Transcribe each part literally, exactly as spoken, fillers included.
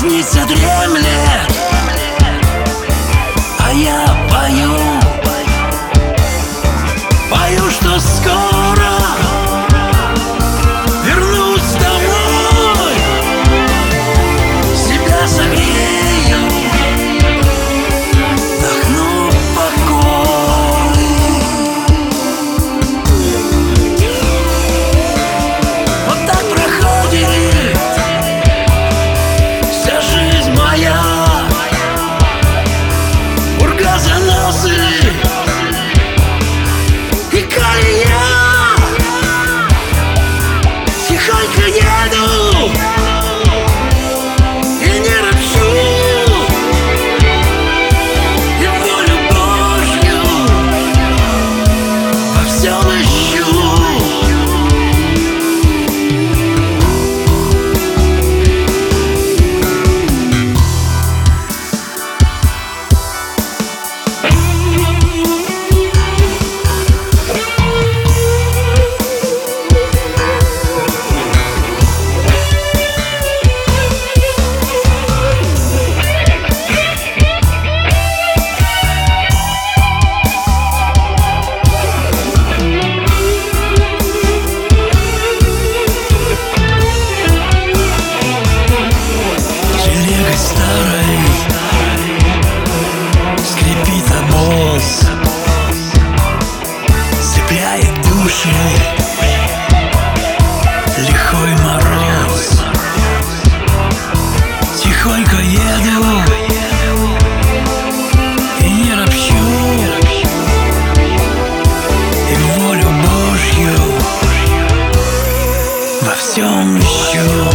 возница дремлет, а я пою, пою, что скоро вернусь домой, себя согрею, вдохну покой. Вот так проходит вся жизнь моя, урга, заносы и колея. Тихонько еду и не ропщу, и волю Божью во всем ищу. Телегой старой скрипит обоз, цепляет души лихой мороз. Тихонько еду и не ропщу, и волю Божью во всем ищу.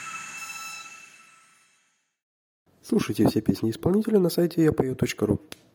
Слушайте все песни исполнителя на сайте я пою точка ру.